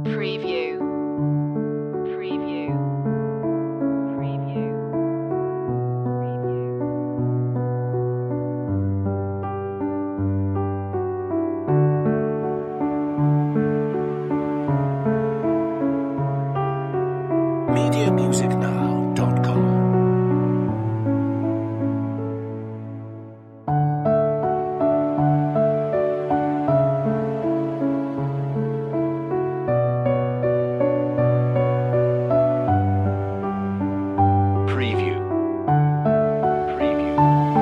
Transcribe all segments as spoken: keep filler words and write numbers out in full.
Preview. Preview. Preview. Preview. media music now dot com Preview. Preview.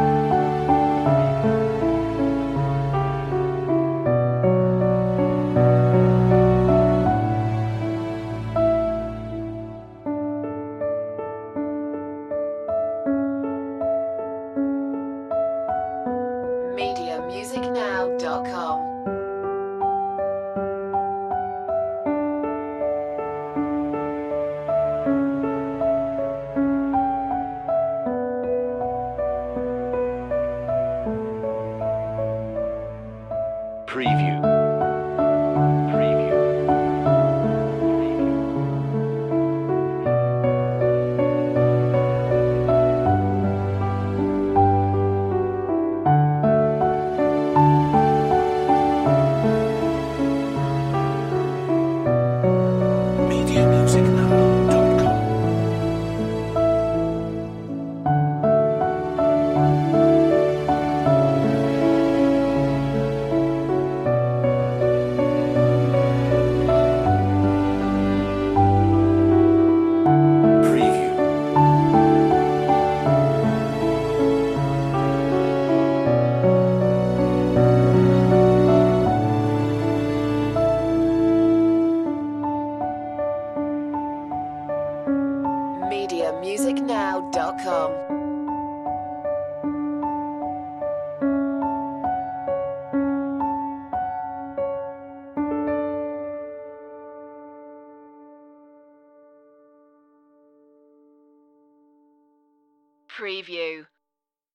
media music now dot com. Preview. Preview. media music now dot com Preview. media music now dot com. Preview.